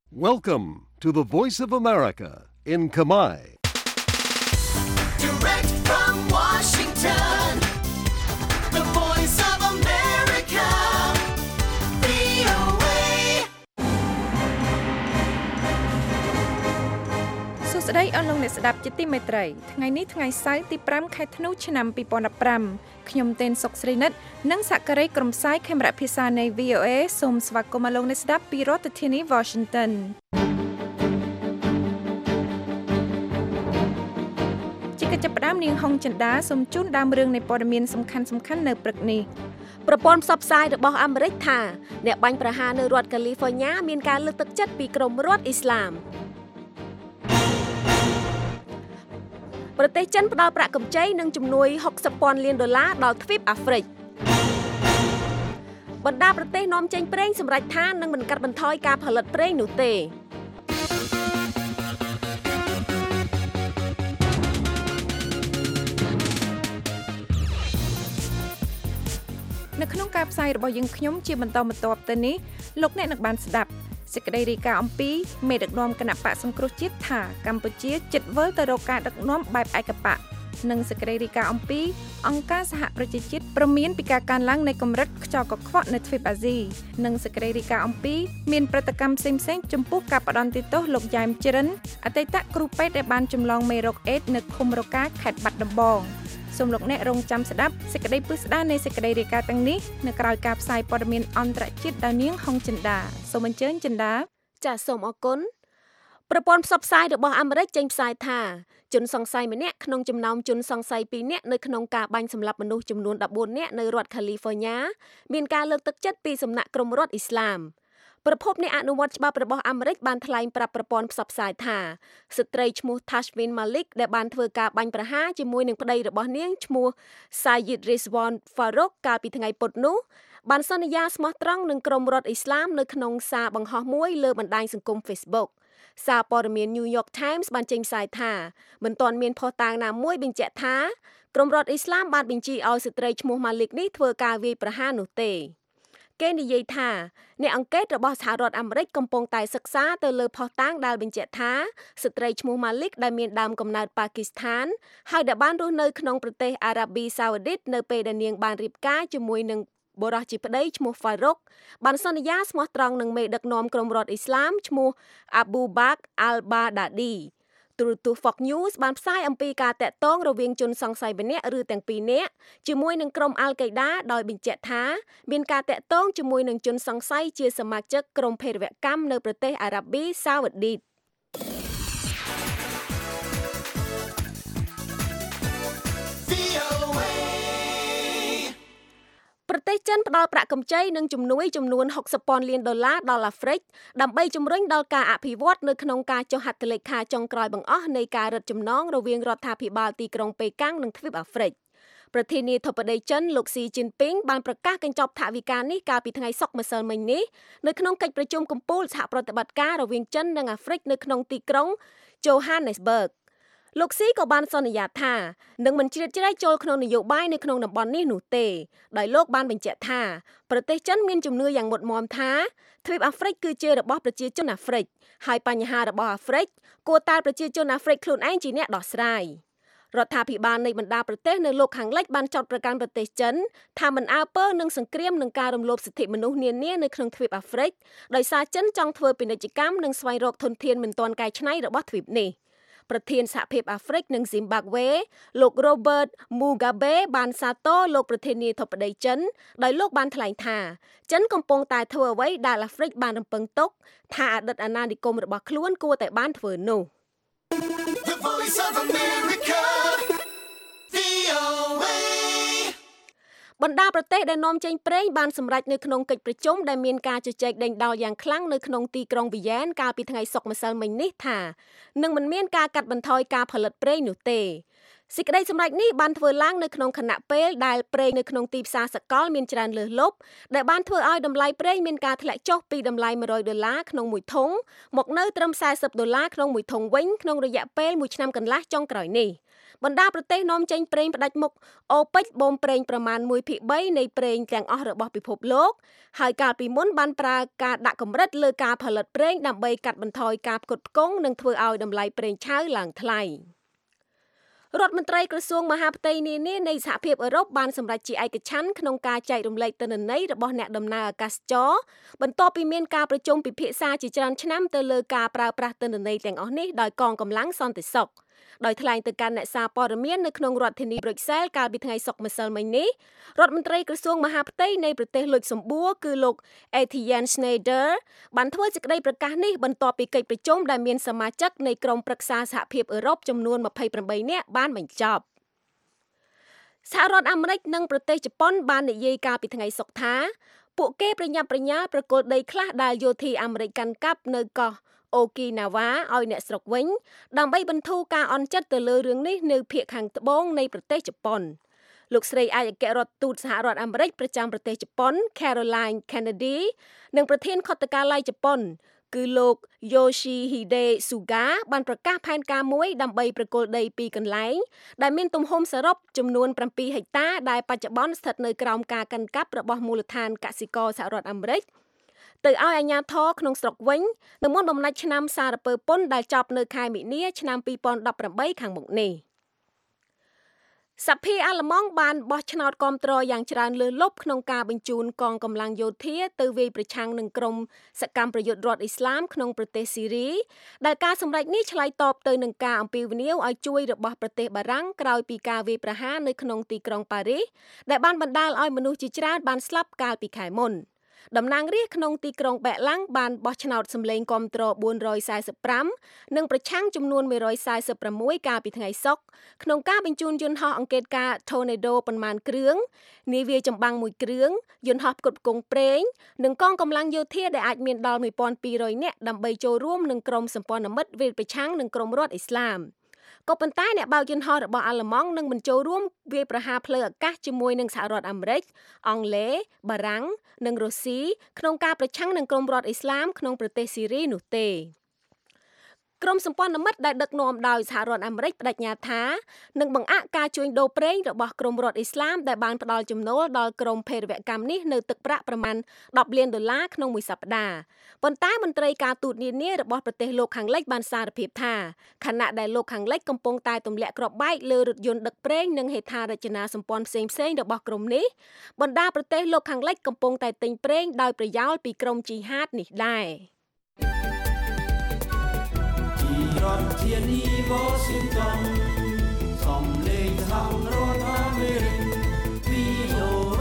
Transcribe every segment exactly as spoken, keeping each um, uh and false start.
Welcome to the Voice of America in Khmer. Direct from Washington, the Voice of America, វី អូ เอសួស្តីអស់លោកអ្នកស្ដាប់ជាទីមេត្រីថ្ងៃនេះថ្ងៃសៅរ៍ទី5ខែធ្នូឆ្នាំពីរពាន់ដប់ប្រាំខ្ញុំទេនសុកស្រីនិតនិងសហការីក្រុមផ្សាយខេមរៈភាសានៃ វី អូ เอ សូមស្វាគមន៍អស់លោកអ្នកស្ដាប់ពីរដ្ឋធានី Washingtonជាកិច្ចផ្ដើមនាងហុងចិន្តាសូមជូនដើមរឿងនៃព័ត៌មានសំខាន់ៗនៅព្រឹកនេះប្រព័ន្ធផ្សព្វផ្សាយរបស់អាមេរិកថាអ្នកបាញ់ប្រហារនៅរដ្ឋកាលីហ្វ័រញ៉ាមានការលើកទឹកចិត្តពីក្រុមរដ្ឋអ៊ីស្លាមប្រទេសចិនផ្ដល់ប្រាក់កម្ចីនិងជំនួយហុកសិបពាន់លានដុល្លារដល់ទ្វីបអាហ្វ្រិកបណ្ដាប្រទេសនាំចេញប្រេងសម្រេចថានឹងមិនកាត់បន្ថយការផលិតប្រេងនោះទេនៅក្នុងការផ្សាយរបស់យើងខ្ញុំជាបន្តបន្ទាប់ទៅនេះលោកអ្នកនឹងបានស្ដាប់សេចក្តីរាយការណ៍អំពីមេដឹកនាំគណៈបកសង្គ្រោះជាតិថាកម្ពុជាជិតវិលទៅរកការដឹកនាំបែបឯកបកនិងសេចក្តីរាយការណ៍អំពីអង្គការសហប្រជាជាតិព្រមានពីការកើនឡើងនៃកម្រិតខ្យល់កខ្វក់នៅទ្វីបអាស៊ីនិងសេចក្តីរាយការណ៍អំពីមានប្រតិកម្មផ្សេងៗចំពោះការផ្ដន្ទាទោសលោកយ៉ែមច្រិនអតីតគ្រូពេទ្យដែលបានចម្លងមេរោគអេដស៍នៅឃុំរកាខេត្តបាត់ដំបងសូមលោកអ្នករងចាំស្ដាប់សេចក្តីពិស្ដារនៃសេចក្តីរាយការណ៍ទាំងនេះនៅក្រៅការផ្សាយព័ត៌មានអន្តរជាតិដោយនាងហុងចិន្តាសូមអញ្ជើញចិន្តាចាសសូមអរគុណប្រព័ន្ធផ្សព្វផ្សាយរបស់អាមេរិកចេញផ្សាយថាជនសង្ស័យម្នាក់ក្នុងចំណោមជនសង្ស័យពីរនាក់នៅក្នុងការបាញ់សម្លាប់មនុស្សចំនួនដប់បួននាក់នៅរដ្ឋកាលីហ្វ័រញ៉ាមានការលើកទឹកចិត្តពីសំណាក់ក្រុមរដ្ឋអ៊ីស្លាមប្រពន្ធនៃអនុវត្តច្បាប់របស់អាមេរិកបានថ្លែងប្រាប់ប្រព័ន្ធផ្សព្វផ្សាយថាស្ត្រីឈ្មោះ Tashvin Malik ដែលបានធ្វើការបាញ់ប្រហារជាមួយនឹងប្តីរបស់នាងឈ្មោះ Syed Rizwan Farouk កាលពីថ្ងៃពុធនោះបានសន្យាស្មោះត្រង់នឹងក្រុមរដ្ឋអ៊ីស្លាមនៅក្នុងសារបង្ហោះមួយលើបណ្ដាញសង្គម Facebook សារព័ត៌មាន New York Times បានចេញផ្សាយថាមិនទាន់មានភស្តុតាងណាមួយបញ្ជាក់ថាក្រុមរដ្ឋអ៊ីស្លាមបានបញ្ជាឲ្យស្ត្រីឈ្មោះ Malik នេះធ្វើការវាយប្រហារនោះទេគេនិយាយថាអ្នកអង្កេតរបស់សហរដ្ឋអាមេរិកកំពុងតែសិក្សាទៅលើភស្តុតាងដែលបញ្ជាក់ថាស្ត្រីឈ្មោះ Malik ដែលមានដើមកំណើតប៉ាគីស្ថានហើយដែលបានរស់នៅក្នុងប្រទេសអារ៉ាប៊ីសាអូឌីតនៅពេលដែលនាងបានរៀបការជាមួយនឹងបុរសជាប្តីឈ្មោះ Farouk បានសន្យាស្មោះត្រង់នឹងមេដឹកនាំក្រុមរដ្ឋអ៊ីស្លាមឈ្មោះ Abu Bakr al-Baghdadi ទូរទស្សន៍ Fox News បានផ្សាយអំពីការតាក់ទងរវាងជនសង្ស័យម្នាក់ឬទាំងពីរនាក់ជាមួយនឹងក្រុម Al-Qaeda ដោយបញ្ជាក់ថាមានការតាក់ទងជាមួយនឹងជនសង្ស័យជាសមាជិកក្រុមភេរវកម្មនៅប្រទេសអារ៉ាប៊ីសាអូឌីតប្រទេសចិនផ្ដល់ប្រាក់កម្ចីនិងជំនួយចំនួនហុកសិបពាន់លានដុល្លារដល់អាហ្វ្រិកដើម្បីជំរុញដល់ការអភិវឌ្ឍនៅក្នុងការចុះហត្ថលេខាចុងក្រោយបង្អស់នៃការរឹតចំណងរវាងរដ្ឋាភិបាលទីក្រុងប៉េកាំងនិងទ្វីបអាហ្វ្រិកប្រធានាធិបតីចិនលោកស៊ីជីនពីងបានប្រកាសកញ្ចប់ថវិកានេះកាលពីថ្ងៃសុក្រម្សិលមិញនេះនៅក្នុងកិច្ចប្រជុំកំពូលសហប្រតិបត្តិការរវាងចិននិងអាហ្វ្រិកនៅក្នុងទីក្រុង Johannesburgលោកស៊ីក៏បានសន្យាថានឹងមិនជ្រៀតជ្រែកចូលក្នុងនយោបាយនៅក្នុងតំបន់នេះនោះទេដោយលោកបានបញ្ជាក់ថាប្រទេសចិនមានជំនឿយ៉ាងមុតមាំថាទ្វីបអាហ្វ្រិកគឺជារបស់ប្រជាជនអាហ្វ្រិកហើយបញ្ហារបស់អាហ្វ្រិកគួរតែប្រជាជនអាហ្វ្រិកខ្លួនឯងជាអ្នកដោះស្រាយរដ្ឋាភិបាលនៃបណ្ដាប្រទេសនៅលោកខាងលិចបានចោទប្រកាន់ប្រទេសចិនថាមិនអើពើនឹងសង្គ្រាមនិងការរំលោភសិទ្ធិមនុស្សនានានៅក្នុងទ្វីបអាហ្វ្រិកដោយសារចិនចង់ធ្វើពាណិជ្ជកម្មនិងស្វែងរកធនធានមិនទាន់កែច្នៃរបស់ទ្វីបនេះប្រធានសហភាពអាហ្វ្រិកនិងស៊ីមបាក់វេលោក Robert Mugabe បានសាទរលោកប្រធានាធិបតីចិនដោយលោកបានថ្លែងថាចិនកំពុងតែធ្វើអ្វីដែលអាហ្វ្រិកបានរំពឹងទុកថាអតីតអាណានិគមរបស់ខ្លួនគួរតែបានធ្វើនោះ The Voice of America, វី អូ เอបណ្ដាប្រទេសដែលនាំចេញប្រេងបានសម្រេចនៅក្នុងកិច្ចប្រជុំដែលមានការជជែកដេញដោលយ៉ាងខ្លាំងនៅក្នុងទីក្រុងវីយ៉ែនកាលពីថ្ងៃសុក្រម្សិលមិញនេះថានឹងមិនមានការកាត់បន្ថយការផលិតប្រេងនោះទេសេចក្តីសម្រេចនេះបានធ្វើឡើងនៅក្នុងខណៈពេលដែលប្រេងនៅក្នុងទីផ្សារសកលមានច្រើនលើសលប់ដែលបានធ្វើឲ្យតម្លៃប្រេងមានការធ្លាក់ចុះពីតម្លៃមួយរយដុល្លារក្នុងមួយធុងមកនៅត្រឹមสี่สิบដុល្លារក្នុងមួយធុងវិញក្នុងរយៈពេលមួយឆ្នាំកន្លះចុងក្រោយនេះបណ្ដាប្រទេសនាំចេញប្រេងផ្ដាច់មុខអូប៉ិចបូមប្រេងប្រមាណមួយភាគបីនៃប្រេងទាំងអស់របស់ពិភពលោកហើយកាលពីមុនបានប្រើការដាក់កម្រិតលើការផលិតប្រេងដើម្បីកាត់បន្ថយការផ្គត់ផ្គង់និងធ្វើឲ្យតម្លៃប្រេងឆៅឡើងថ្លៃរដ្ឋមន្ត្រីក្រសួងមហាផ្ទៃនានានៃសហភាពអឺរ៉ុបបានសម្រេចជាឯកច្ឆន្ទក្នុងការចែករំលែកទិន្នន័យរបស់អ្នកដំណើរអាកាសចរបន្ទាប់ពីមានការប្រជុំពិភាក្សាជាច្រើនឆ្នាំទៅលើការប្រើប្រាស់ទិន្នន័យទាំងអស់នេះដោយកងកម្លាំងសន្តិសុខដោយថ្លែងទៅកាន់អ្នកសារព័ត៌មាននៅក្នុងរដ្ឋធានីប្រុកសែលកាលពីថ្ងៃសុក្រម្សិលមិញនេះរដ្ឋមន្ត្រីក្រសួងមហាផ្ទៃនៃប្រទេសលុចសំបួរគឺលោក Etienne Schneider បានធ្វើសេចក្តីប្រកាសនេះបន្ទាប់ពីកិច្ចប្រជុំដែលមានសមាជិកនៃក្រុមប្រឹក្សាសហភាពអឺរ៉ុបចំនួនยี่สิบแปดនាក់បានបញ្ចប់សហរដ្ឋអាមេរិកនិងប្រទេសជប៉ុនបាននិយាយកាលពីថ្ងៃសុក្រថាពួកគេប្រញាប់ប្រញាល់ប្រគល់ដីខ្លះដែលយោធាអាមេរិកកាន់កាប់នៅកោះអូគីណាវ៉ាឲ្យអ្នកស្រុកវិញដើម្បីបន្ធូរការអន់ចិត្តទៅលើរឿងនេះនៅភាគខាងត្បូងនៃប្រទេសជប៉ុនលោកស្រីឯកអគ្គរដ្ឋទូតសហរដ្ឋអាមេរិកប្រចាំប្រទេសជប៉ុន Caroline Kennedy និងប្រធានខុទ្ទកាល័យជប៉ុនគឺលោក Yoshihide Suga បានប្រកាសផែនការមួយដើម្បីប្រគល់ដីពីរកន្លែងដែលមានទំហំសរុបចំនួនเจ็ดហិកតាដែលបច្ចុប្បន្នស្ថិតនៅក្រោមការកាន់កាប់របស់មូលដ្ឋានកសិករសហរដ្ឋអាមេរិកទៅឲ្យអាជ្ញាធរក្នុងស្រុកវិញនៅមុនបំណាច់ឆ្នាំសារពើពន្ធដែលចប់នៅខែមីនាឆ្នាំยี่สิบสิบแปดខាងមុខនេះសភាអាល្លឺម៉ង់បានបោះឆ្នោតគាំទ្រយ៉ាងច្រើនលើសលប់ក្នុងការបញ្ជូនកងកម្លាំងយោធាទៅវាយប្រឆាំងនឹងក្រុមសកម្មប្រយុទ្ធរដ្ឋអ៊ីស្លាមក្នុងប្រទេសស៊ីរីដែលការសម្រេចនេះឆ្លើយតបទៅនឹងការអំពាវនាវឲ្យជួយរបស់ប្រទេសបារាំងក្រោយពីការវាយប្រហារនៅក្នុងទីក្រុងប៉ារីសដែលបានបណ្ដាលឲ្យមនុស្សជាច្រើនបានស្លាប់កាលពីខែមុនតំណាងរាស្ត្រក្នុងទីក្រុងបែកឡាំងបានបោះឆ្នោតសម្លេងគាំទ្រbốn trămสี่สิบห้าនិងប្រឆាំងចំនួនone hundred forty-sixកាលពីថ្ងៃសុក្រក្នុងការបញ្ជូនយន្តហោះអង្កេតការណ៍ Tornado ប៉ុន្មានគ្រឿងនាវាចម្បាំងមួយគ្រឿងយន្តហោះផ្គត់ផ្គង់ប្រេងនិងកងកម្លាំងយោធាដែលអាចមានដល់twelve hundredនាក់ដើម្បីចូលរួមនឹងក្រុមសម្ព័ន្ធមិត្តវាយប្រឆាំងនឹងក្រុមរដ្ឋអ៊ីស្លាមក៏ប៉ុន្តែអ្នកបើកយន្តហោះរបស់អាល្លឺម៉ង់នឹងបញ្ចូលរួមវាយប្រហារផ្លូវអាកាសជាមួយនឹងសហរដ្ឋអាមេរិកអង់គ្លេសបារាំងនិងរុស្ស៊ីក្នុងការប្រឆាំងនឹងក្រុមរដ្ឋអ៊ីស្លាមក្នុងប្រទេសស៊ីរីនោះទេក្រុមសម្ព័ន្ធមិត្តដែលដឹកនាំដោយសហរដ្ឋអាមេរិកបដិញ្ញាថានឹងបង្អាក់ការជួញដូរប្រេងរបស់ក្រុមរដ្ឋអ៊ីស្លាមដែលបានផ្ដល់ចំណូលដល់ក្រុមភេរវកម្មនេះនៅទឹកប្រាក់ប្រមាណtenលានដុល្លារក្នុងមួយសប្តាហ៍ប៉ុន្តែមន្ត្រីការទូតនានារបស់ប្រទេសលោកខាងលិចបានសារភាពថាខណៈដែលលោកខាងលិចកំពុងតែទម្លាក់គ្រាប់បែកលើរថយន្តដឹកប្រេងនិងហេដ្ឋារចនាសម្ព័ន្ធផ្សេងៗរបស់ក្រុមនេះបណ្ដាប្រទេសលោកខាងលិចកំពុងតែទិញប្រេងដោយប្រយោលពីក្រុមជីហាតនេះដែររដ្ឋធានី Washington សំឡេងសហរដ្ឋអាមេរិក វី អូ เอ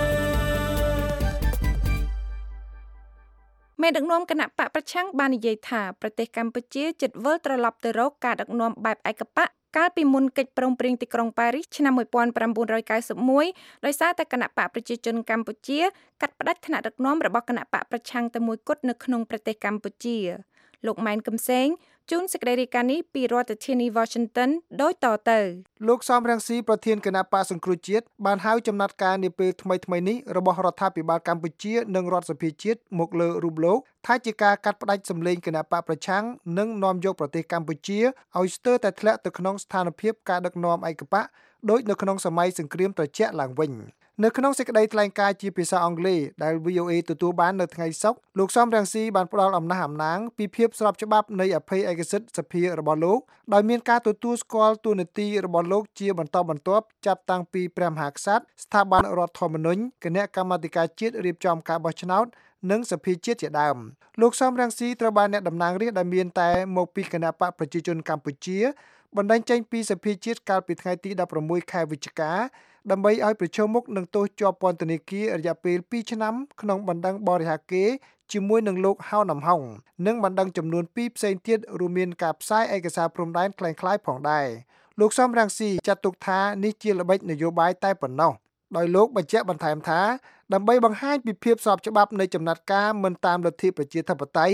មេដឹកនាំគណៈបកប្រឆាំងបាននិយាយថាប្រទេសកម្ពុជាជិតវិលត្រឡប់ទៅរកការដឹកនាំបែបឯកបកកាលពីមុនកិច្ចព្រមព្រៀងទីក្រុងប៉ារីសឆ្នាំnineteen ninety-oneដោយសារតែគណៈបកប្រជាជនកម្ពុជាកាត់ផ្តាច់ថ្នាក់ដឹកនាំរបស់គណៈបកប្រឆាំងតែមួយគត់នៅក្នុងប្រទេសកម្ពុជាលោកម៉ែនកំសែងជួនសេចក្តីរាយការណ៍នេះពីរដ្ឋធានី Washington ដូចតទៅលោកសំរងស៊ីប្រធានគណៈបកសង្គ្រោះជាតិបានហៅចំណាត់ការនាពេលថ្មីៗនេះរបស់រដ្ឋាភិបាលកម្ពុជានិងរដ្ឋសភាជាតិមកលើរូបលោកថាជាការកាត់ផ្តាច់សម្លេងគណៈបកប្រឆាំងនិងនាំយកប្រទេសកម្ពុជាឲ្យស្ទើរតែធ្លាក់ទៅក្នុងស្ថានភាពការដឹកនាំឯកបកដូចនៅក្នុងសម័យសង្គ្រាមត្រជាក់ឡើងវិញនៅក្នុងសេចក្តីថ្លែងការណ៍ជាភាសាអង់គ្លេសដែល វី អូ เอ ទទួលបាននៅថ្ងៃសុក្រលោកសំរងស៊ីបានផ្ដល់អំណះអំណាងពីភាពស្របច្បាប់នៃអភ័យឯកសិទ្ធិសភារបស់លោកដោយមានការទទួលស្គាល់តួនាទីរបស់លោកជាបន្តបន្ទាប់ចាប់តាំងពីព្រះមហាក្សត្រស្ថាប័នរដ្ឋធម្មនុញ្ញគណៈកម្មាធិការជាតិរៀបចំការបោះឆ្នោតនិងសភាជាតិជាដើមលោកសំរងស៊ីត្រូវបានអ្នកតំណាងរាស្ត្រដែលមានតែមកពីគណៈបកប្រជាជនកម្ពុជាបណ្ដេញចេញពីសភាជាតិកាលពីថ្ងៃទីsixteenខែវិច្ឆិកាដើម្បីឲ្យប្រឈមមុខនឹងទោសជាប់ពន្ធនាគាររយៈពេលtwoឆ្នាំក្នុងបណ្ដឹងបរិហាកេរ្តិ៍ជាមួយនឹងលោកហៅនំហុងនិងបណ្ដឹងចំនួនtwoផ្សេងទៀតរួមមានការផ្សាយឯកសារព្រំដែនคล้ายៗផងដែរលោកសំរងស៊ីចាត់ទុកថានេះជាល្បិចនយោបាយតែប៉ុណ្ណោះដោយលោកបញ្ជាក់បន្ថែមថាដើម្បីបង្ហាញពីភាពស្របច្បាប់នៃចំណាត់ការមិនតាមលទ្ធិប្រជាធិបតេយ្យ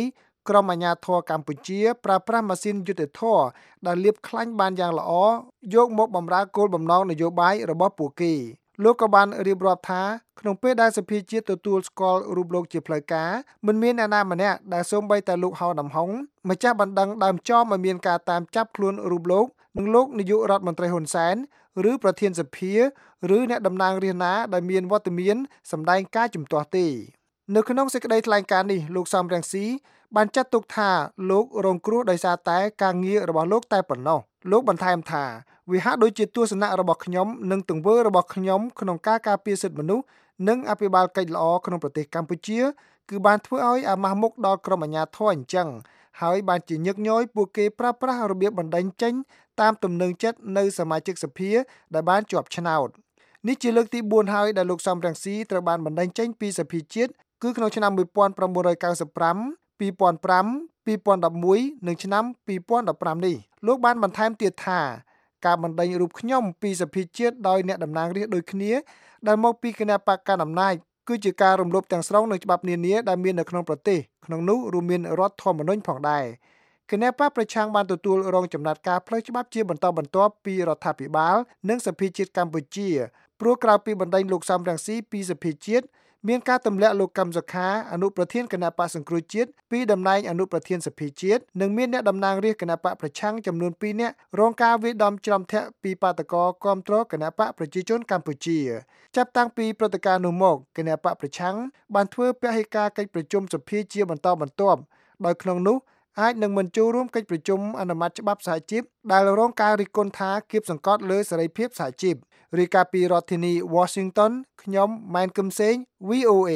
ក្រុមអាជ្ញាធរកម្ពុជាប្រើប្រាស់ម៉ាស៊ីនយុត្តិធម៌ដែលលាបខ្លាញ់បានយ៉ាងល្អយកមកបម្រើគោលបំណងនយោបាយរបស់ពួកគេលោកក៏បានរៀបរាប់ថាក្នុងពេលដែលសភាជាតិទទួលស្គាល់រូបលោកជាផ្លូវការមិនមានអ្នកណាម្នាក់ដែលសូម្បីតែលោកហៅដំហុងម្ចាស់បណ្ដឹងដើមចោមឲ្យមានការតាមចាប់ខ្លួនរូបលោកនិងលោកនាយករដ្ឋមន្ត្រីហ៊ុនសែនឬប្រធានសភាឬអ្នកតំណាងរាស្ត្រណាដែលមានវត្តមានសម្ដែងការជំទាស់ទេនៅក្នុងសេចក្តីថ្លែងការណ៍នេះលោកសំរងស៊ីបានចាត់ទុកថាលោករងគ្រោះដោយសារតែការងាររបស់លោកតែប៉ុណ្ណោះលោកបន្ថែមថាវាហាក់ដូចជាទស្សនៈរបស់ខ្ញុំនិងទង្វើរបស់ខ្ញុំក្នុងការការពារសិទ្ធិមនុស្សនិងអភិបាលកិច្ចល្អក្នុងប្រទេសកម្ពុជាគឺបានធ្វើឲ្យអាម៉ាស់មុខដល់ក្រុមអាជ្ញាធរអញ្ចឹងហើយបានជាញឹកញយពួកគេប្រើប្រាស់របៀបបណ្តេញចេញតាមទំនឹងចិត្តនៅសមាជិកសភាដែលបានជាប់ឆ្នោតនេះជាលើកទីបួនហើយដែលលោកសំរងស៊ីត្រូវបានបណ្តេញចេញពីសភាជាតិគឺក្នុងឆ្នាំmột nghìn chín trăm chín mươi lăm, hai nghìn không trăm lẻ năm, hai nghìn không trăm mười một និងឆ្នាំ二零một五នេះលោកបានបន្ថែមទៀតថាការបណ្តេញរូបខ្ញុំពីសភាជាតិដោយអ្នកតំណាងរាស្ត្រដូចគ្នាដែលមកពីគណៈបកកណ្ដាលអំណាចគឺជាការរំលោភទាំងស្រុងនៃច្បាប់នានាដែលមាននៅក្នុងប្រទេសក្នុងនោះរួមមានរដ្ឋធម្មនុញ្ញផងដែរគណៈបកប្រឆាំងបានទទួលរងចំណាត់ការផ្លូវច្បាប់ជាបន្តបន្ទាប់ពីរដ្ឋាភិបាលនិងសភាជាតិកម្ពុជាព្រោះក្រៅពីបណ្តេញលោកសំរងស៊ីពីសភាជាតិមានការទម្លាក់លោកកឹមសុខាអនុប្រធានគណៈបកសង្គ្រោះជាតិពីតំណែងអនុប្រធានសភាជាតិនិងមានអ្នកតំណាងរាស្ត្រគណៈបកប្រឆាំងចំនួនពីរនាក់រងការវាយដំច្រំធាក់ពីបាតកោគាំទ្រគណៈបកប្រជាជនកម្ពុជាចាប់តាំងពីព្រឹត្តិការណ៍នោះមកគណៈបកប្រឆាំងបានធ្វើពហិការកិច្ចប្រជុំសភាជាបន្តបន្ទាប់ដោយក្នុងនោះអាចនឹងមិនចូលរួមកិច្ចប្រជុំអនុម័តច្បាប់សហជីពដែលរងការរិះគន់ថាគៀបសង្កត់លើសេរីភាពសហជីពរាយការណ៍ពីរដ្ឋធានី Washington ខ្ញុំម៉ែនគឹមសេង V O A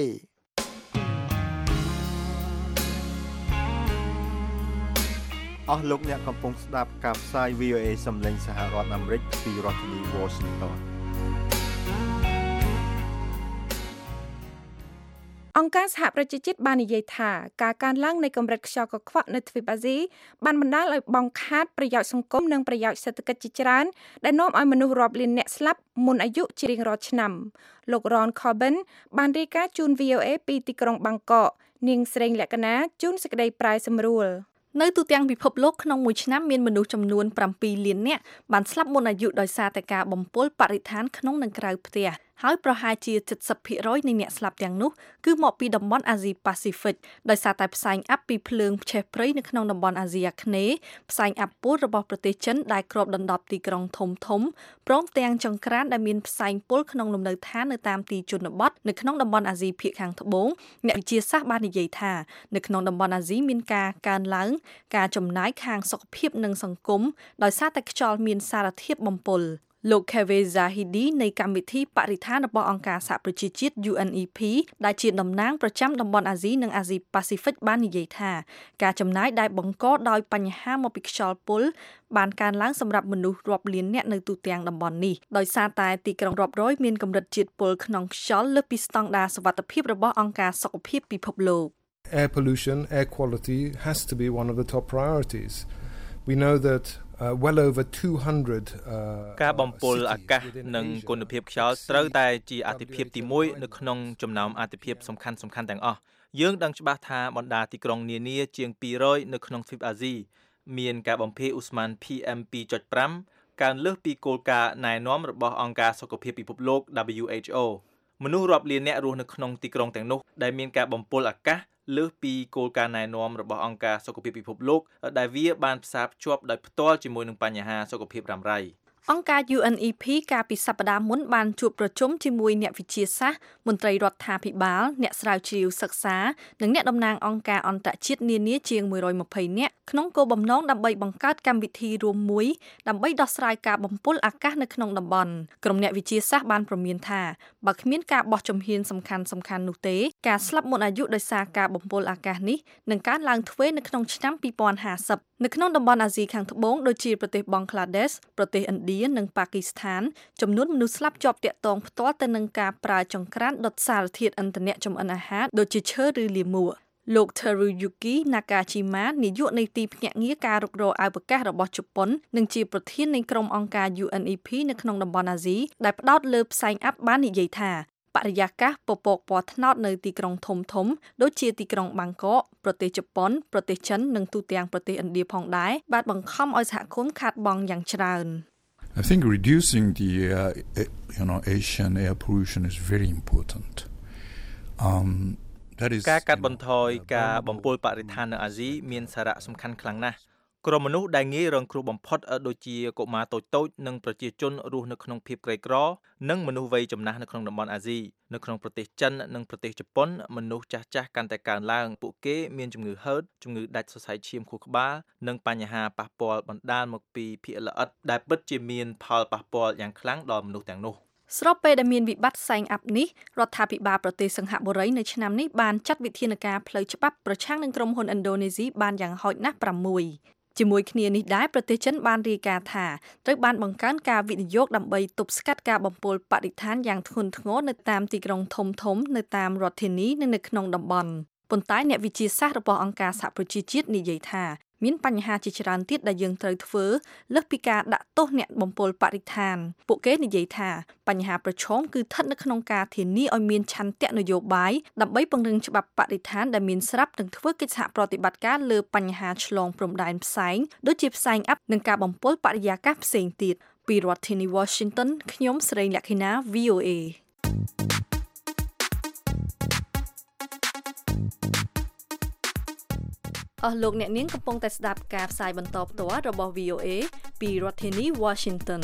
អស់លោកអ្នកកំពុងស្ដាប់ការផ្សាយ V O A សំឡេងសហរដ្ឋអាមេរិកពីរដ្ឋធានី Washington អង្គការសហប្រជាជាតិបាននិយាយថាការកើនឡើងនៃកម្រិតខ្យល់កខ្វក់នៅទ្វីបអាស៊ីបានបណ្ដាលឲ្យបង្ខាតប្រយោជន៍សង្គមនិងប្រយោជន៍សេដ្ឋកិច្ចជាច្រើនដែលនាំឲ្យមនុស្សរាប់លានអ្នកស្លាប់មុនអាយុជារៀងរាល់ឆ្នាំលោក Ron Corbin បានរាយការណ៍ជូន V O A ពីទីក្រុងបាងកកនាងស្រីលក្ខណាជូនសេចក្តីប្រែសម្រួលនៅទូទាំងពិភពលោកក្នុងមួយឆ្នាំមានមនុស្សចំនួនប្រាំពីរលាននាក់បានស្លាប់មុនអាយុដោយសារតែការបំពុលបរិស្ថានក្នុងនិងក្រៅផ្ទះហើយប្រហែលជា เจ็ดสิบភាគរយ នៃអ្នកស្លាប់ទាំងនោះគឺមកពីតំបន់អាស៊ីប៉ាស៊ីហ្វិកដោយសារតែផ្សែងអាប់ពីភ្លើងឆេះព្រៃនៅក្នុងតំបន់អាស៊ីអាគ្នេយ៍ផ្សែងអាប់ពុលរបស់ប្រទេសចិនដែលគ្របដណ្ដប់ទីក្រុងធំធំព្រមទាំងចង្ក្រានដែលមានផ្សែងពុលក្នុងលំនៅឋាននៅតាមទីជនបទនៅក្នុងតំបន់អាស៊ីភាគខាងត្បូងអ្នកវិទ្យាសាស្ត្របាននិយាយថានៅក្នុងតំបន់អាស៊ីមានការកើនឡើងការចំណាយខាងសុខភាពនិងសង្គមដោយសារតែខ្យល់មានសារធាតុបំពុលលោក Kaveh Zahidi នៃកម្មវិធីបរិស្ថានរបស់អង្គការសហប្រជាជាតិ U N E P ដែលជាតំណាងប្រចាំតំបន់អាស៊ីនិងអាស៊ីប៉ាស៊ីហ្វិកបាននិយាយថាការចំណាយដែលបង្កដោយបញ្ហាមកពីខ្យល់ពុលបានកើនឡើងសម្រាប់មនុស្សរាប់លាននាក់នៅទូទាំងតំបន់នេះដោយសារតែទីក្រុងរាប់រយមានកម្រិតជាតិពុលក្នុងខ្យល់លើសពីស្តង់ដារសុវត្ថិភាពរបស់អង្គការសុខភាពពិភពលោក Air pollution, air quality has to be one of the top priorities. We know that Uh, well over two hundred ការបំពុលអាកាសនិងគុណភាពខ្យល់ត្រូវតែជាអាទិភាពទីមួយនៅក្នុងចំណោមអាទិភាពសំខាន់សំខាន់ទាំងអស់យើងដឹងច្បាស់ថាបណ្ដាទីក្រុងនានាជាងពីររយនៅក្នុងទ្វីបអាស៊ីមានការបំភាយឧស្ម័ន P M two point five កើនលើសពីគោលការណ៍ណែនាំរបស់អង្គការសុខភាពពិភពលោក W H O មនុស្សរាប់លានអ្នករស់នៅក្នុងទីក្រុងទាំងនោះដែលមានការបំពុលអាកាសលើសពីគោលការណ៍ណែនាំរបស់អង្គការសុខភាពពិភពលោកដែលវាបានផ្សារភ្ជាប់ដោយផ្ទាល់ជាមួយនឹងបញ្ហាសុខភាពរ៉ាំរ៉ៃអង្គការ U N E P កាលពីសប្តាហ៍មុនបានជួបប្រជុំជាមួយអ្នកវិទ្យាសាស្ត្រមន្ត្រីរដ្ឋាភិបាលអ្នកស្រាវជ្រាវសិក្សានិងអ្នកតំណាងអង្គការអន្តរជាតិនានាជាងone hundred twentyនាក់ក្នុងគោលបំណងដើម្បីបង្កើតកម្មវិធីរួមមួយដើម្បីដោះស្រាយការបំពុលអាកាសនៅក្នុងតំបន់ក្រុមអ្នកវិទ្យាសាស្ត្របានព្រមានថាបើគ្មានការបោះជំហានសំខាន់សំខាន់នោះទេការស្លាប់មុនអាយុដោយសារការបំពុលអាកាសនេះនឹងកើនឡើងទ្វេនៅក្នុងឆ្នាំtwo thousand fiftyនៅក្នុងតំបន់អាស៊ីខាងត្បូងដូចជាប្រទេសបង់ក្លាដេសប្រទេសឥណ្ឌានិងប៉ាគីស្ថានចំនួនមនុស្សស្លាប់ជាប់ទាក់ទងផ្ទាល់ទៅនឹងការប្រើចង្ក្រានដុតសារធាតុឥន្ធនៈចម្អិនអាហារដូចជាឈើឬលាមកលោក Teruyuki Nakajima នាយកនៃទីភ្នាក់ងារការរុករកអវកាសរបស់ជប៉ុននិងជាប្រធាននៃក្រុមអង្គការ U N E P នៅក្នុងតំបន់អាស៊ីដែលផ្ដោតលើផ្សែងអាប់បាននិយាយថាបរិយាកាសពពកពណ៌ត្នោតនៅទីក្រុងធំធំដូចជាទីក្រុងបាងកកប្រទេសជប៉ុនប្រទេសចិននិងទូទាំងប្រទេសឥណ្ឌាផងដែរបានបង្ខំឲ្យសហគមន៍ខាតបង់យ៉ាងច្រើន I think reducing the uh, you know Asian air pollution is very important. Um that is ការកាត់បន្ថយការបំពុលបរិស្ថាននៅអាស៊ីមានសារៈសំខាន់ខ្លាំងណាស់ក្រុមមនុស្សដែលងាយរងគ្រោះបំផុតដូចជាកុមារតូចៗនិងប្រជាជនរស់នៅក្នុងភាពក្រីក្រនិងមនុស្សវ័យចំណាស់នៅក្នុងតំបន់អាស៊ីនៅក្នុងប្រទេសចិននិងប្រទេសជប៉ុនមនុស្សចាស់ចាស់កាន់តែកើនឡើងពួកគេមានជំងឺហឺតជំងឺដាច់សរសៃឈាមខួរក្បាលនិងបញ្ហាប៉ះពាល់បណ្ដាលមកពីភាគល្អិតដែលពិតជាមានផលប៉ះពាល់យ៉ាងខ្លាំងដល់មនុស្សទាំងនោះស្របពេលដែលមានវិបត្តិសែងអាប់នេះរដ្ឋាភិបាលប្រទេសសិង្ហបុរីនៅឆ្នាំនេះបានចាត់វិធានការផ្លូវច្បាប់ប្រឆាំងនឹងក្រុមហ៊ុនឥណ្ឌូនេស៊ីបានយ៉ាងហោចណាស់ប្រាំមួយជាមួយគ្នានេះដែរប្រទេសចិនបានរាយការណ៍ថាត្រូវបានបង្កើនការវិនិយោគដើម្បីទប់ស្កាត់ការបំពុលបរិស្ថានយ៉ាងធ្ងន់ធ្ងរនៅតាមទីក្រុងធំៗនៅតាមរដ្ឋធានីនិងនៅក្នុងតំបន់ប៉ុន្តែអ្នកវិទ្យាសាស្ត្ររបស់អង្គការសហប្រជាជាតិនិយាយថាមានបញ្ហាជាច្រើនទៀតដែលយើងត្រូវធ្វើលើសពីការដាក់ទោសអ្នកបំពុលបរិស្ថានពួកគេនិយាយថាបញ្ហាប្រឈមគឺស្ថិតនៅក្នុងការធានាឲ្យមានឆន្ទៈនយោបាយដើម្បីពង្រឹងច្បាប់បរិស្ថានដែលមានស្រាប់និងធ្វើកិច្ចសហប្រតិបត្តិការលើបញ្ហាឆ្លងព្រំដែនផ្សែងដូចជាផ្សែងអាប់និងការបំពុលបរិយាកាសផ្សេងទៀតពីរដ្ឋធានី Washington ខ្ញុំស្រីលក្ខិណា V O Aអស់លោកអ្នកនាងកំពុងតែស្ដាប់ការផ្សាយបន្តផ្ទាល់របស់ V O A ពីរដ្ឋធានី Washington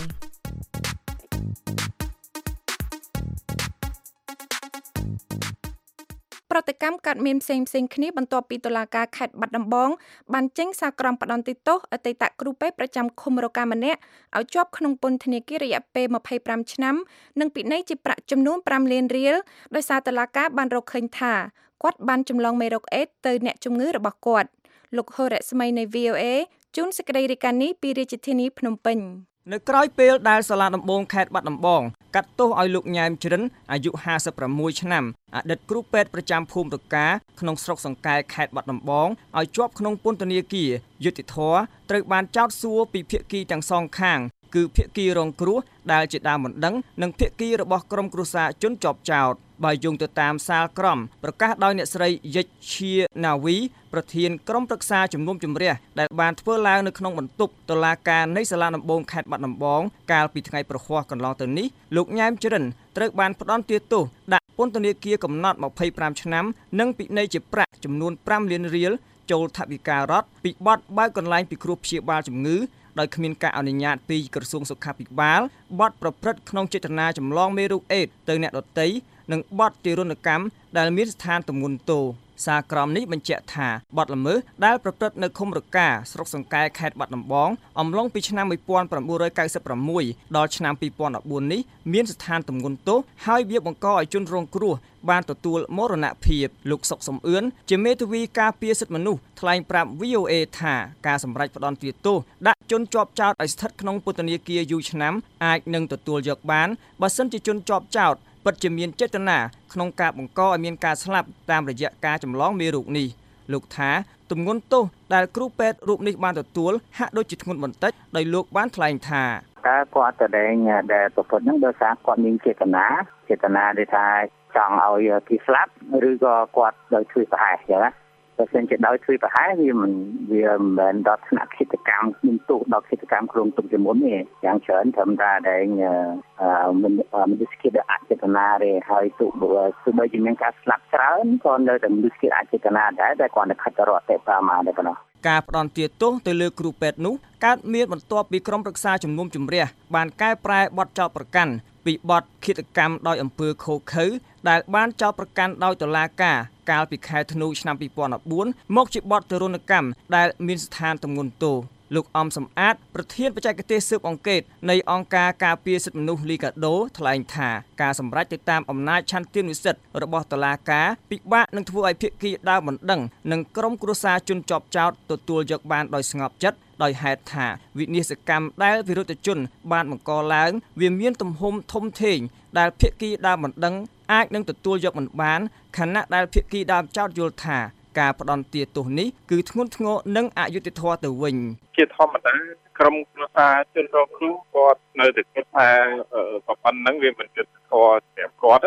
ប្រតិកម្មកើតមានផ្សេងផ្សេងគ្នាបន្ទាប់ពីតុលាការខេត្តបាត់ដំបងបានចេញសារក្រមផ្តន្ទាទោសអតីតគ្រូពេទ្យប្រចាំឃុំរកាម្នាក់ឲ្យជាប់ក្នុងពន្ធនាគាររយៈពេលម្ភៃប្រាំឆ្នាំនិងពិន័យជាប្រាក់ចំនួនប្រាំលានរៀលដោយសារតុលាការបានរកឃើញថាគាត់បានចម្លងមេរោគអេដស៍ទៅអ្នកជំងឺរបស់គាត់លោកហូរ៉ាស្មីនៃ V O A ជួនសេចក្តីរាយការណ៍នេះពីរាជធានីភ្នំពេញនៅក្រោយពេលដែលសាលាដំបងខេត្តបាត់ដំបងកាត់ទោសឲ្យលោកញ៉ែមជ្រិនអាយុห้าสิบหกឆ្នាំអតីតគ្រូពេទ្យប្រចាំភូមិរកាក្នុងស្រុកសង្កែខេត្តបាត់ដំបងឲ្យជាប់ក្នុងពន្ធនាគារយុត្តិធម៌ត្រូវបានចោទសួរពីភាគីទាំងសងខាងគឺភាគីរងគ្រោះដែលជាដើមមិនដឹងនិងភាគីរបស់ក្រុមគ្រួសារជនជាប់ចោទបើយោងទៅតាមសាលក្រមប្រកាសដោយអ្នកស្រីយិចឈាណាវីប្រធានក្រុមប្រឹក្សាជំនុំជម្រះដែលបានធ្វើឡើងនៅក្នុងបន្ទប់តុលាការនៃសាលាដំបងខេត្តបាត់ដំបងកាលពីថ្ងៃប្រហ័សកន្លងទៅនេះលោកញ៉ែមជ្រិនត្រូវបានផ្តន្ទាទោសដាក់ពន្ធនាគារកំណត់ម្ភៃប្រាំឆ្នាំនិងពិន័យជាប្រាក់ចំនួនប្រាំលានរៀលចូលថវិការដ្ឋពីបទបើកកន្លែងពិគ្រោះព្យាបាលជំងឺដោយគ្មានការអនុញ្ញាតពីក្រសួងសុខាភិបាលបទប្រព្រឹត្តក្នុងចេតនាចម្លងមេរោគអេដស៍ទៅអ្នកដទៃនិងបទទារុណកម្មដែលមានស្ថានទម្ងន់ទោសសារក្រមនេះបញ្ជាក់ថាបទល្មើសដែលប្រព្រឹត្តនៅឃុំរកាស្រុកសង្កែខេត្តបាត់ដំបងអំឡុងពីឆ្នាំnineteen ninety-sixដល់ឆ្នាំtwo thousand fourteenនេះមានស្ថានទម្ងន់ទោសហើយវាបង្កឲ្យជនរងគ្រោះបានទទួលមរណភាពលោកសុកសំអឿនជាមេធាវីការពារសិទ្ធិមនុស្សថ្លែងប្រាប់ V O A ថាការសម្រេចផ្តន្ទាទោសដាក់ជនជាប់ចោទឲ្យស្ថិតក្នុងពន្ធនាគារយូរឆ្នាំអាចនឹងទទួលយកបានបើសិនជាជនជាប់ចោទពិតជាមានចេតនាក្នុងការបង្កឲ្យមានការស្លាប់តាមរយៈការចម្លងមេរោគនេះលោកថាទម្ងន់ទោសដែលគ្រូពេទ្យរូបនេះបានទទួលហាក់ដូចជាធ្ងន់បន្តិចដោយលោកបានថ្លែងថាតើគាត់ទៅដែងដែលប្រពន្ធហ្នឹងដោយសារគាត់មានចេតនាចេតនាដែលថាចង់ឲ្យគេស្លាប់ឬក៏គាត់ដោយធ្វើប្រហែសចឹងណាបើសិនជាដោយធ្វើប្រហែសវាមិនវាមិនមែនដល់ថ្នាក់ឃាតកម្មមានទោសដល់ឃាតកម្មក្នុងទុកជាមុនទេយ៉ាងច្រើនត្រឹមតែដែងមិនមិនស្គីដល់អចេតនាទេហើយទោះទោះបីជាមានការស្លាប់ច្រើនក៏នៅតែមិនស្គីអចេតនាដែរតែគាត់នៅខិតរត់តែប្រមាណដែរប៉ុណ្ណោះការផ្ដន្ទាទោសទៅលើគ្រូពេទ្យនោះកើតមានបន្ទាប់ពីក្រុមប្រឹក្សាជំនុំជម្រះបានកែប្រែបទចោទប្រកាន់ពីបទឃាតកម្មដោយអំពើឃោរឃៅដែលបានចោទប្រកាន់ដោយតុលាការកាលពីខែធ្នូឆ្នាំtwo thousand fourមកជាបទទារុណកម្មដែលមានស្ថានទម្ងន់ទោសលោកអំសំអាតប្រធានបច្ចេកទេសស៊ើបអង្កេតនៃអង្គការការពារសិទ្ធិមនុស្សលីកាដូថ្លែងថាការសម្រេចទៅតាមអំណាចឆន្ទៈនិស្សិតរបស់តុលាការពិបាកនឹងធ្វើឲ្យភាគីដើមមិនដឹងនិងក្រុមគ្រួសារជនជាប់ចោទទទួលយកបានដោយស្ងប់ចិត្តដោយហេតុថាវិនិស្សកម្មដែលវិរុទ្ធជនបានបង្កឡើងវាមានទំហំធំធេងដែលភាគីដើមមិនដឹងអាចនឹងទទួលយកមិនបានខណៈដែលភាគីដើមចោទយល់ថាការផ្ដន្ទាទោសនេះគឺធ្ងន់ធ្ងរនិងអយុត្តិធម៌ទៅវិញជាធម្មតាក្រុមគ្រួសារជនរងគ្រោះគាត់នៅតែគិតថាប្រព័ន្ធហ្នឹងវាមិនយុត្តិធម៌សម្រាប់គាត់ណា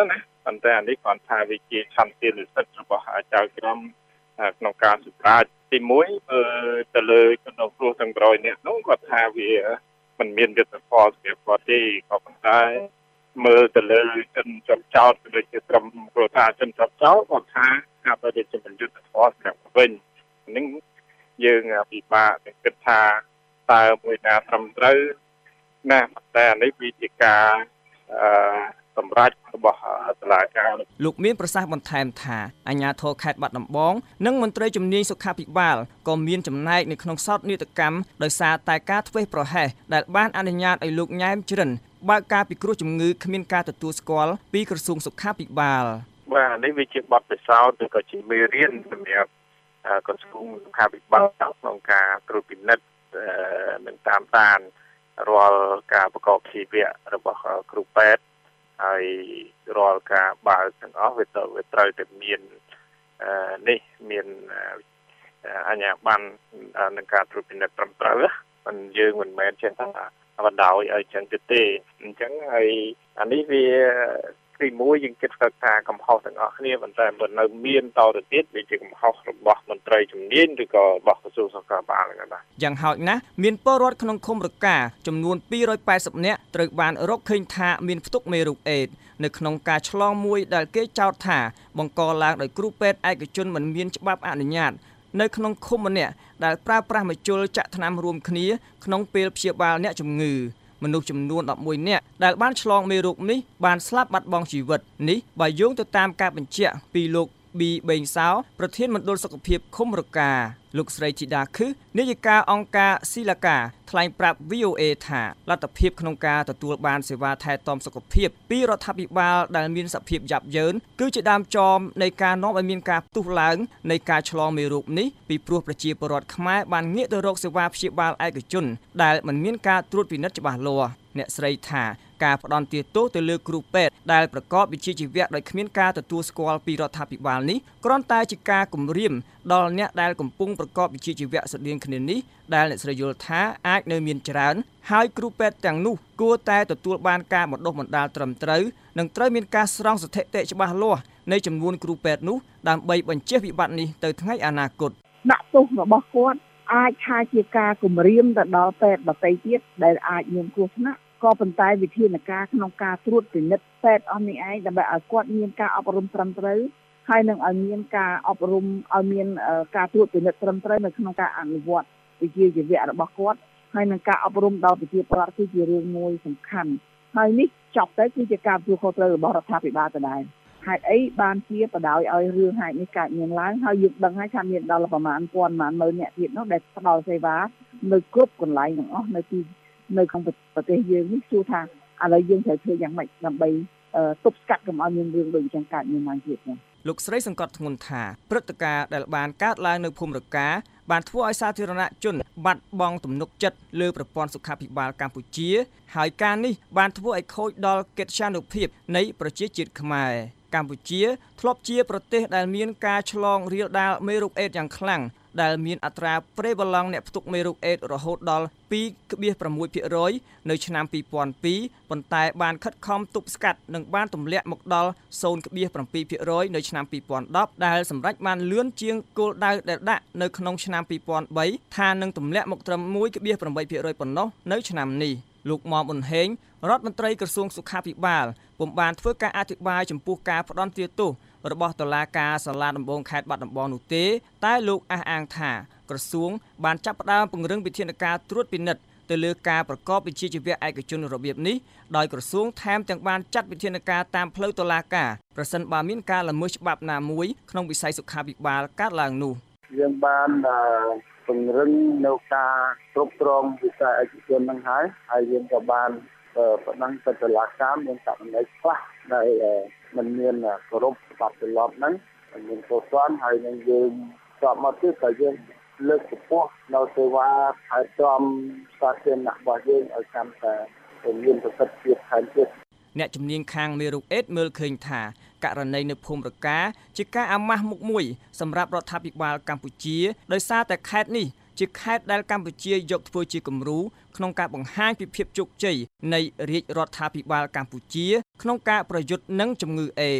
ប៉ុន្តែអានេះគាត់ថាវាជាឆន្ទៈនិស្សិតរបស់ចៅក្រមក្នុងការសម្រាប់ទីមួយទៅលើក្នុងគ្រួទាំងប្រយនេះនោះគាត់ថាវាមិនមានយុទ្ធសាស្ត្រសម្រាប់គាត់ទេក៏ប៉ុន្តែមើលទៅលើជនជាប់ចោតដូចជាក្រុមគ្រួសារជនជាប់ចោតគាត់ថាការប្រតិបត្តិយុទ្ធសាស្ត្រសម្រាប់វិញនឹងយើងពិបាកគិតថាតើមួយណាត្រឹមត្រូវណាតែអានេះវាជាការអឺសម្រាប់របស់តុលាការលោកមានប្រសាសន៍បន្ថែមថាអាជ្ញាធរខេត្តបាត់ដំបងនិងមន្ត្រីជំនាញសុខាភិបាលក៏មានចំណែកនៅក្នុងសោកនាដកម្មដោយសារតែការធ្វេសប្រហែសដែលបានអនុញ្ញាតឲ្យលោកញ៉ែមជ្រិនបើកការពិគ្រោះជំងឺគ្មានការទទួលស្គាល់ពីក្រសួងសុខាភិបាលបាទនេះវាជាបទពិសោធន៍ឬក៏ជាមេរៀនសម្រាប់ក្រសួងសុខាភិបាលក្នុងការត្រួតពិនិត្យនិងតាមដានរាល់ការប្រកបជីវៈរបស់គ្រូពេទ្យហើយរាល់ការបើកទាំងអស់វាទៅវាត្រូវតែមាននេះមានអាជ្ញាប័ណ្ណនឹងការត្រួតពិនិត្យត្រឹមត្រូវមិនយើងមិនមែនចេះថាបណ្ដោយឲ្យចឹងទៅទេអញ្ចឹងហើយអានេះវាទីមួយយើងគិតថាកំហុសទាំងអស់គ្នាប៉ុន្តែបើនៅមានតទៅទៀតវាជាកំហុសរបស់មន្ត្រីជំនាញឬក៏របស់ក្រសួងសុខាភិបាលហ្នឹងបាទយ៉ាងហោចណាស់មានពលរដ្ឋក្នុងឃុំរកាចំនួនពីរប៉ែតសិបនាក់ត្រូវបានរកឃើញថាមានផ្ទុកមេរោគអេដស៍នៅក្នុងការឆ្លងមួយដែលគេចោទថាបង្កឡើងដោយគ្រូពេទ្យឯកជនមិនមានច្បាប់អនុញ្ញាតនៅក្នុងឃុំម្នាក់ដែលប្រើប្រាស់មជុលចាក់ថ្នាំរួមគ្នាក្នុងពេលព្យាបាលអ្នកជំងឺមនុស្សចំនួនដប់មួយនាក់ដែលបានឆ្លងមេរោគនេះបានស្លាប់បាត់បង់ជីវិតនេះបើយោងទៅតាមការបញ្ជាក់ពីលោកប៊ីបេងសោប្រធានមណ្ឌលសុខភាពឃុំរកាលោកស្រីធីតាខឹនាយិកាអង្គការស៊ីឡាកាថ្លែងប្រាប់ វី អូ អេ ថាលទ្ធភាពក្នុងការទទួលបានសេវាថែទាំសុខភាពពីរដ្ឋាភិបាលដែលមានសភាពយ៉ាប់យ៉ឺនគឺជាដើមចមនៃការនាំឲ្យមានការផ្ទុះឡើងនៃការឆ្លងមេរោគនេះពីព្រោះប្រជាពលរដ្ឋខ្មែរបានងាកទៅរកសេវាព្យាបាលឯកជនដែលមិនមានការត្រួតពិនិត្យច្បាស់លាស់អ្នកស្រីថាការផ្ដន់ទាទោសទៅលើគ្រូពេទ្យដែលប្រកបវិជ្ជាជីវៈដោយគ្មានការទទួលស្គាល់ពីរដ្ឋាភិបាលនេះគ្រាន់តែជាការគំរាមដល់អ្នកដែលកំពុងប្រកបវិជ្ជាជីវៈស្តៀងគ្នានេះដែលអ្នកស្រីយល់ថាអាចនៅមានច្រើនហើយគ្រូពេទ្យទាំងនោះគួរតែទទួលបានការបណ្ដុះបណ្ដាលត្រឹមត្រូវនិងត្រូវមានការស្រង់ស្ថិតិច្បាស់លាស់នៃចំនួនគ្រូពេទ្យនោះដើម្បីបញ្ជៀសវិបត្តិនេះទៅថ្ងៃអនាគតដាក់ទោសរបស់គាត់អាចថាជាការគំរាមទៅដល់ពេទ្យដទៃទៀតដែលអាចមានគ្រោះថ្នាក់ក៏ប៉ុន្តែវិធានការក្នុងការត្រួតពិនិត្យពេទ្យអស់នេះឯងដើម្បីឲ្យគាត់មានការអប់រំត្រឹមត្រូវហើយនឹងឲ្យមានការអប់រំឲ្យមានការត្រួតពិនិត្យត្រឹមត្រូវនៅក្នុងការអនុវត្តវិជ្ជាជីវៈរបស់គាត់ហើយនឹងការអប់រំដល់ប្រជាពលរដ្ឋគឺជារឿងមួយសំខាន់ហើយនេះចប់ទៅគឺជាការទទួលខុសត្រូវរបស់រដ្ឋាភិបាលទៅដែរហេតុអីបានជាបដ ாய் ឲ្យរឿងហេតុនេះកើតមានឡើងហើយយើងដឹងហើយថាមានដល់ប្រមាណពាន់ប្រមាណម៉ឺនអ្នកទៀតនោះដែលផ្ដល់សេវានៅគ្រប់កន្លែងទាំងអស់នៅទីនៅក្នុងប្រទេសយើងនេះគឺថាឥឡូវយើងត្រូវធ្វើយ៉ាងម៉េចដើម្បីទប់ស្កាត់កុំឲ្យមានរឿងដូចអញ្ចឹងកើតមានឡើងទៀតណាលោកស្រីសង្កត់ធ្ងន់ថាព្រឹត្តិការណ៍ដែលបានកើតឡើងនៅភូមិរកាបានធ្វើឲ្យសាធារណជនបាត់បង់ទំនុកចិត្តលើប្រព័ន្ធសុខាភិបាលកម្ពុជាហើយការនេះបានធ្វើឲ្យខូចដល់កិត្យានុភាពនៃប្រជាជាតិខ្មែរកម្ពុជាធ្លាប់ជាប្រទេសដែលមានការឆ្លងរាលដាលមេរោគអេដស៍យ៉ាងខ្លាំងដែលមានអត្រាប្រេបឡង់អ្នកផ្ទុកមេរោគអេដស៍រហូតដល់ ពីរដុល្លារប្រាំភាគរយ នៅឆ្នាំពីរពាន់ពីរប៉ុន្តែបានខិតខំទប់ស្កាត់និងបានទម្លាក់មកដល់ ศูนย์ដុល្លារប្រាំពីរភាគរយ នៅឆ្នាំពីរពាន់ដប់ដែលសម្រេចបានលឿនជាងគោលដៅដែលដាក់នៅក្នុងឆ្នាំពីរពាន់បីថានឹងទម្លាក់មកត្រឹម មួយដុល្លារប្រាំបីភាគរយ ប៉ុណ្ណោះនៅឆ្នាំនេះលោកមុំអ៊ុនហេងរដ្ឋមន្ត្រីក្រសួងសុខាភិបាលពុំបានធ្វើការអធិប្បាយចំពោះការផ្ដន់ទាទោសរបស់តុលាការសាលាដំបងខេត្តបាត់ដំបងនោះទេតែលោកអះអាងថាក្រសួងបានចាប់ផ្ដើមពង្រឹងវិធានការត្រួតពិនិត្យទៅលើការប្រកបវិជ្ជាជីវៈឯកជនរបៀបនេះដោយក្រសួងថែមទាំងបានចាត់វិធានការតាមផ្លូវតុលាការប្រសិនបើមានការល្មើសច្បាប់ណាមួយក្នុងវិស័យសុខាភិបាលកើតឡើងនោះយើងបានពង្រឹងនៅការគ្រប់គ្រងវិស័យឯកជននឹងហើយហើយយើងក៏បានបណ្ដឹងទៅតុលាការមានករណីខ្លះដែលมันមានគោរពច្បាប់ទម្លាប់ហ្នឹងមានកុសលហើយនឹងយើងស្របមកទៀតក៏យើងលើកកម្ពស់នៅសេវាថែទាំសាធារណៈរបស់យើងឲ្យកាន់តែមានប្រសិទ្ធភាពថែមទៀតអ្នកជំនាញខាងមេរោគអេដស៍មើលឃើញថាករណីនៅភូមិរកាជាការអាម៉ាស់មុខមួយសម្រាប់រដ្ឋាភិបាលកម្ពុជាដោយសារតែខេត្តនេះជាខេត្តដែលកម្ពុជាយកធ្វើជាគំរូក្នុងការបង្ហាញពីភាពជោគជ័យនៃរាជរដ្ឋាភិបាលកម្ពុជាក្នុងការប្រយុទ្ធនឹងជំងឺអេដស៍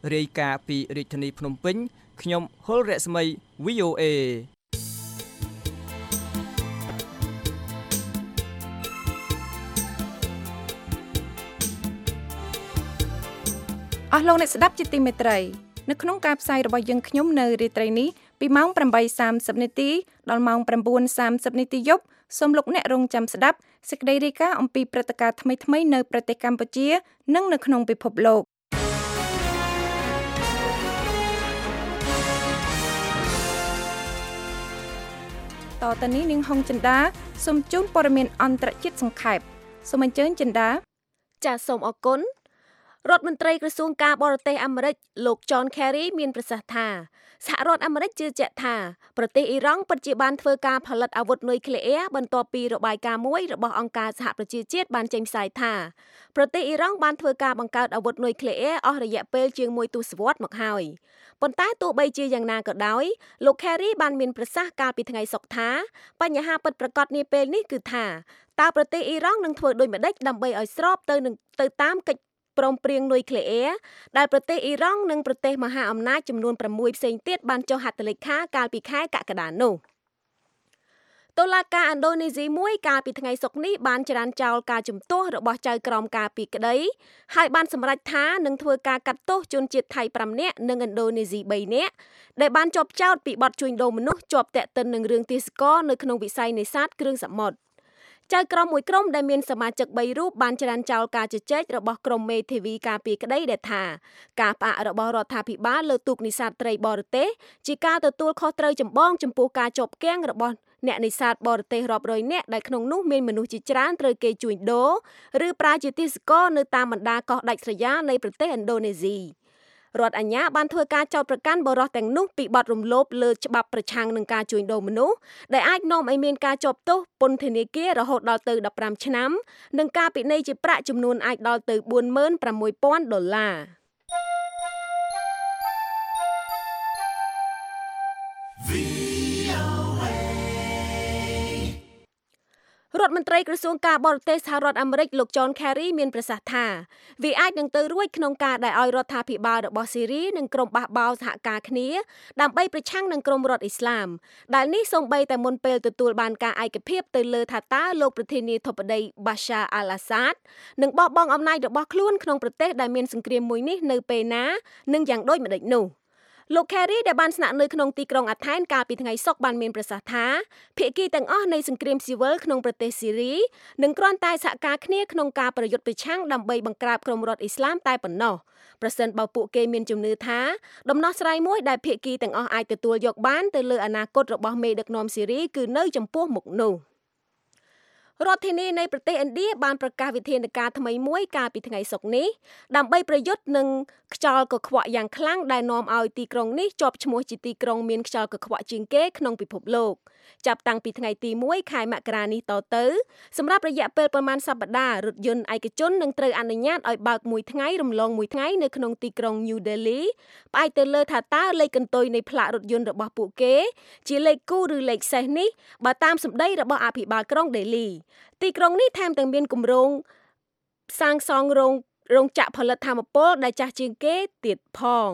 រាយការណ៍ពីរាជធានីភ្នំពេញខ្ញុំហុលរស្មី វី អូ เอអស់លោកអ្នកស្ដាប់ជាទីមេត្រីនៅក្នុងការផ្សាយរបស់យើងខ្ញុំនៅរាត្រីនេះពីម៉ោង ប្រាំបីសាមសិប នាទីដល់ម៉ោង ប្រាំបួនសាមសិប នាទីយប់សូមលោកអ្នករងចាំស្ដាប់សេចក្តីរាយការណ៍អំពីព្រឹត្តិការណ៍ថ្មីៗនៅប្រទេសកម្ពុជានិងនៅក្នុងពិភពលោកតទៅនេះនាងហុងចិន្តាសូមជូនព័ត៌មានអន្តរជាតិសង្ខេបសូមអញ្ជើញចិន្តាចាសសូមអរគុណរដ្ឋមន្ត្រីក្រសួងការបរទេសអាមេរិកលោក John Kerry មានប្រសាសន៍ថាសហរដ្ឋអាមេរិកជឿជាក់ថាប្រទេសអ៊ីរ៉ង់ពិតជាបានធ្វើការផលិតអាវុធនុយក្លេអ៊ែរបន្ទាប់ពីរបាយការណ៍មួយរបស់អង្គការសហប្រជាជាតិបានចេញផ្សាយថាប្រទេសអ៊ីរ៉ង់បានធ្វើការបង្កើតអាវុធនុយក្លេអ៊ែរអស់រយៈពេលជាងមួយទសវត្សរ៍មកហើយប៉ុន្តែទោះបីជាយ៉ាងណាក៏ដោយលោក Kerry បានមានប្រសាសន៍កាលពីថ្ងៃសុក្រថាបញ្ហាពិតប្រាកដនាពេលនេះគឺថាតើប្រទេសអ៊ីរ៉ង់នឹងធ្វើដូចម្តេចដើម្បីឲ្យស្របទៅនឹងទៅតាមកិច្ចព្រមព្រៀងនុយក្លេអ៊ែរដែលប្រទេសអ៊ីរ៉ង់និងប្រទេសមហាអំណាចចំនួនប្រាំមួយផ្សេងទៀតបានចុះហត្ថលេខាកាលពីខែកក្កដានោះតុលាការឥណ្ឌូនេស៊ីមួយកាលពីថ្ងៃសុក្រនេះបានចរានចោលការជំទាស់របស់ចៅក្រមការពីក្តីហើយបានសម្រេចថានឹងធ្វើការកាត់ទោសជនជាតិថៃប្រាំនាក់និងឥណ្ឌូនេស៊ីបីនាក់ដែលបានជាប់ចោទពីបទជួញដូរមនុស្សជាប់ទាក់ទិននឹងរឿងទេសចរនៅក្នុងវិស័យនេសាទគ្រឿងសមុទ្រចៅក្រមមួយក្រុមដែលមានសមាជិកបីរូបបានចរានចោលការជជែករបស់ក្រុមមេធាវីការពីក្តីដែលថាការផ្អាករបស់រដ្ឋាភិបាលលើទូកនេសាទត្រីបរទេសជាការទទួលខុសត្រូវចម្បងចំពោះការជាប់គាំងរបស់អ្នកនេសាទបរទេសរាប់រយនាក់ដែលក្នុងនោះមានមនុស្សជាច្រើនត្រូវគេជួញដូរឬប្រើជាទេសចរនៅតាមបណ្ដាកោះដាច់ស្រយាលនៃប្រទេសឥណ្ឌូនេស៊ីរដ្ឋអាជ្ញាបានធ្វើការចោទប្រកាន់បរិសុទ្ធទាំងនោះពីបទរំលោភលើច្បាប់ប្រឆាំងនឹងការជួញដូរមនុស្សដែលអាចនាំឲ្យមានការជាប់ទោសពន្ធនាគាររហូតដល់ទៅដប់ប្រាំឆ្នាំនិងការពិន័យជាប្រាក់ចំនួនអាចដល់ទៅបួនម៉ឺនប្រាំមួយពាន់ដុល្លាររដ្ឋមន្ត្រីក្រសួងការបរទេសសហរដ្ឋអាមេរិកលោក John Kerry មានប្រសាសន៍ថាវាអាចនឹងទៅរួចក្នុងការដែលឲ្យរដ្ឋាភិបាលរបស់ស៊ីរីនិងក្រុមបះបោរសហការគ្នាដើម្បីប្រឆាំងនឹងក្រុមរដ្ឋអ៊ីស្លាមដែលនេះសូម្បីតែមុនពេលទទួលបានការឯកភាពទៅលើថាតើលោកប្រធានាធិបតី Bashar al-Assad នឹងបោះបង់អំណាចរបស់ខ្លួនក្នុងប្រទេសដែលមានសង្គ្រាមមួយនេះនៅពេលណានិងយ៉ាងដូចម្តេចនោះលោក Kerry ដែលបានស្នាក់នៅក្នុងទីក្រុងអាថែនកាលពីថ្ងៃសុក្របានមានប្រសាសន៍ថាភាគីទាំងអស់នៃសង្គ្រាមស៊ីវិលក្នុងប្រទេសស៊ីរីនឹងគ្រាន់តែសហការគ្នាក្នុងការប្រយុទ្ធប្រឆាំងដើម្បីបង្ក្រាបក្រុមរដ្ឋអ៊ីស្លាមតែប៉ុណ្ណោះប្រសិនបើពួកគេមានជំនឿថាដំណោះស្រាយមួយដែលភាគីទាំងអស់អាចទទួលយកបានទៅលើអនាគតរបស់មេដឹកនាំស៊ីរីគឺនៅចំពោះមុខនោះរដ្ឋធានីនៃប្រទេសឥណ្ឌាបានប្រកាសវិធានការថ្មីមួយកាលពីថ្ងៃសុក្រនេះដើម្បីប្រយុទ្ធនឹងខ្យល់កខ្វក់យ៉ាងខ្លាំងដែលនាំឲ្យទីក្រុងនេះជាប់ឈ្មោះជាទីក្រុងមានខ្យល់កខ្វក់ជាងគេក្នុងពិភពលោកចាប់តាំងពីថ្ងៃទីមួយខែមករានេះតទៅសម្រាប់រយៈពេលប្រមាណសប្តាហ៍រថយន្តឯកជននឹងត្រូវអនុញ្ញាតឲ្យបើកមួយថ្ងៃរំលងមួយថ្ងៃនៅក្នុងទីក្រុង New Delhi ផ្អែកទៅលើថាតើលេខកន្ទុយនៃផ្លាករថយន្តរបស់ពួកគេជាលេខគូឬលេខសេសនេះបើតាមសម្ដីរបស់អភិបាលក្រុង Delhi ទីក្រុងនេះថែមទាំងមានគម្រោងសាងសង់រោងរោងចក្រផលិតថាមពលដែលចាស់ជាងគេទៀតផង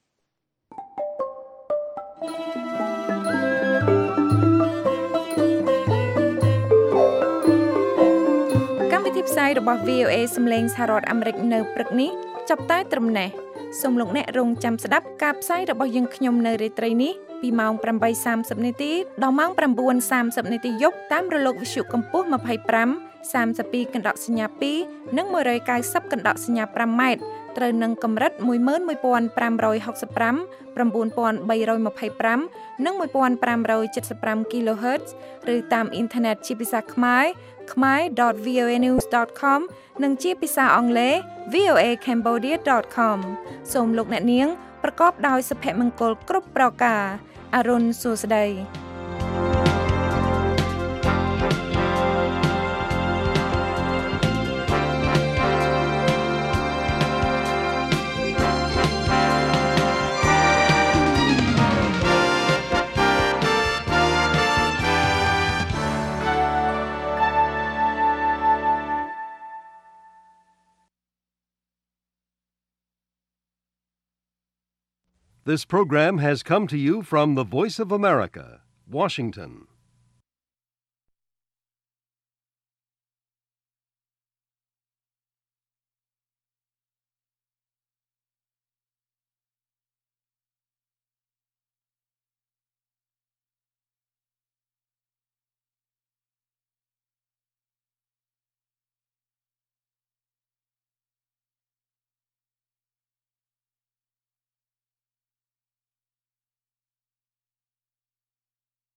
កម្មវិធីផ្សាយរបស់ វី អូ เอ សំឡេងសហរដ្ឋអាមេរិកនៅព្រឹកនេះចាប់តែត្រឹមនេះសូមលោកអ្នករងចាំស្ដាប់ការផ្សាយរបស់យើងខ្ញុំនៅរាត្រីនេះពីម៉ោង ប្រាំបីសាមសិប នាទីដល់ម៉ោង ប្រាំបួនសាមសិប នាទីយប់តាមរលកវិទ្យុកម្ពស់ ម្ភៃប្រាំ សាមសិបពីរ កណ្ដកសញ្ញាពីរ និង មួយរយកៅសិប កណ្ដកសញ្ញាប្រាំ ម៉ែត្រត្រូវនឹងកម្រិត មួយម៉ឺនមួយពាន់ប្រាំរយហុកសិបប្រាំ ប្រាំបួនពាន់បីរយម្ភៃប្រាំ និង មួយពាន់ប្រាំរយចិតសិបប្រាំ គីឡូហឺត ឬតាមអ៊ីនធឺណិតជាភាសាខ្មែរ khmer dot voa news dot com និងជាភាសាអង់គ្លេស វី អូ เอ cambodia dot com សូមលោកអ្នកនាងប្រកបដោយសុភមង្គលគ្រប់ប្រការអរុនសួស្តី This program has come to you from the Voice of America, Washington.